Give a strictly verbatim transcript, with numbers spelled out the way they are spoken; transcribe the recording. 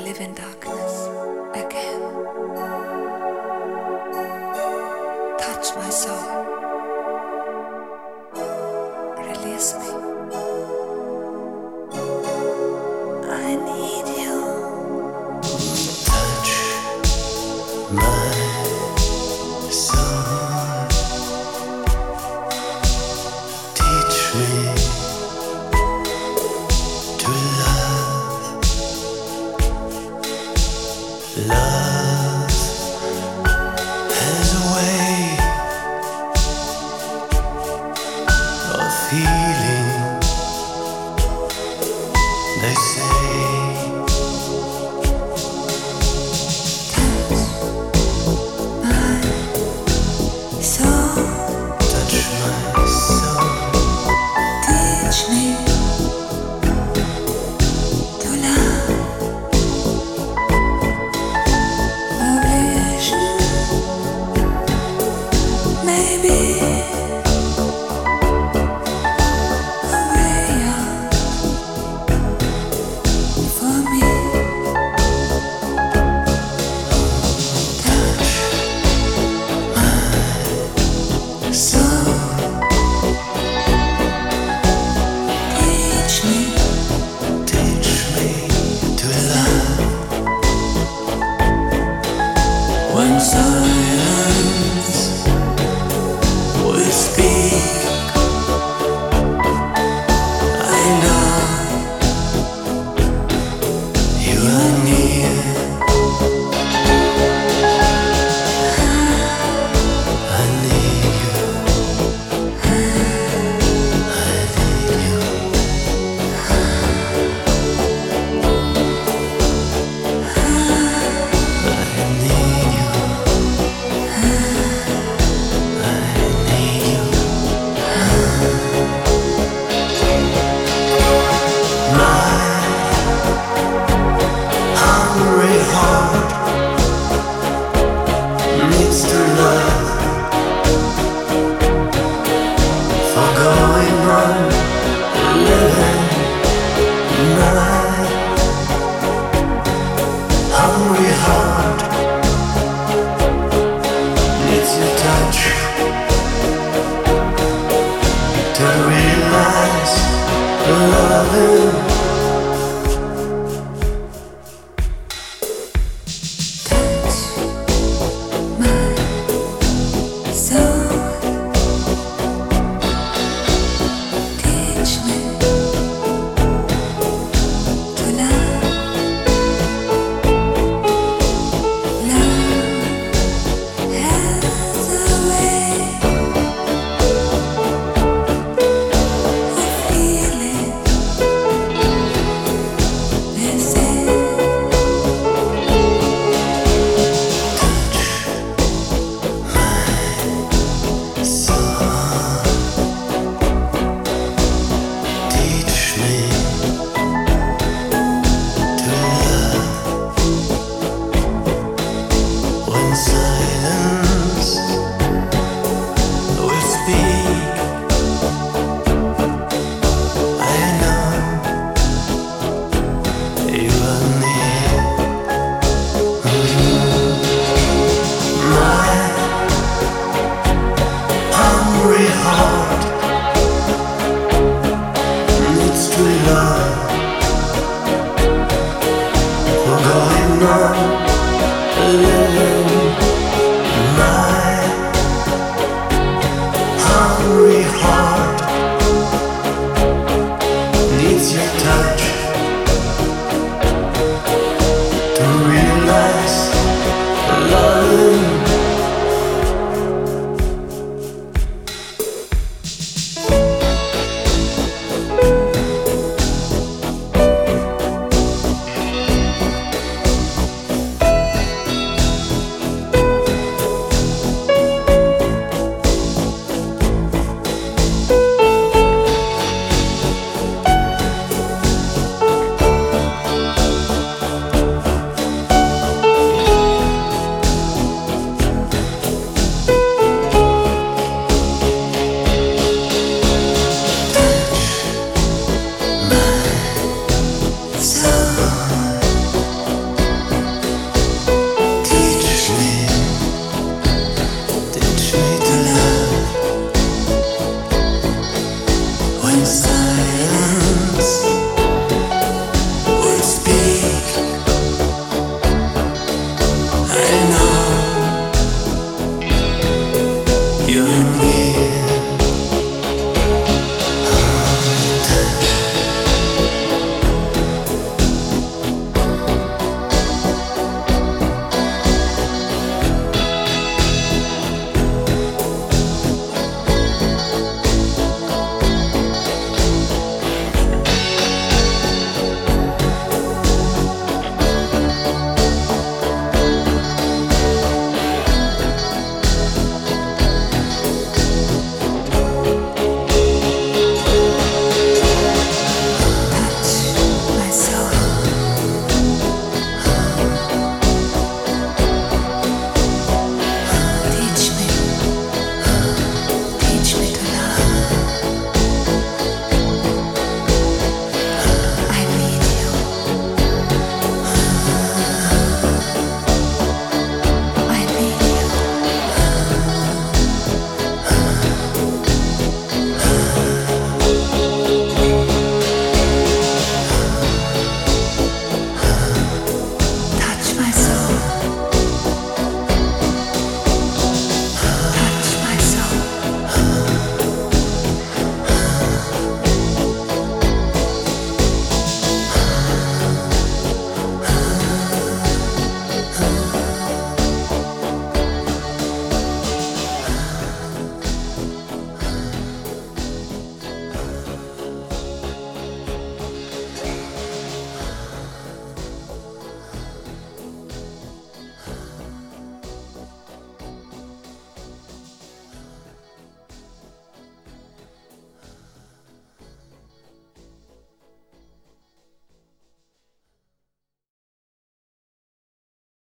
live in darkness again. Touch my soul. Release me. I need you. Touch my soul. Teach me to love. Love has a way of feeling. They say Soul, touch my soul. teach me to love. A vision, maybe a way out for me. Touch my soul. Teach me Teach me to love. When silence will speak, I know you are near. I need you. I need you. I need you. I need you. My hungry heart needs to love for going on living. My hungry heart needs your touch to realize loving. touch my soul. Teach me to love. Love has a way of healing. They say Soul, teach me to love. When silence will speak, I know you are near. My hungry heart needs to love for going on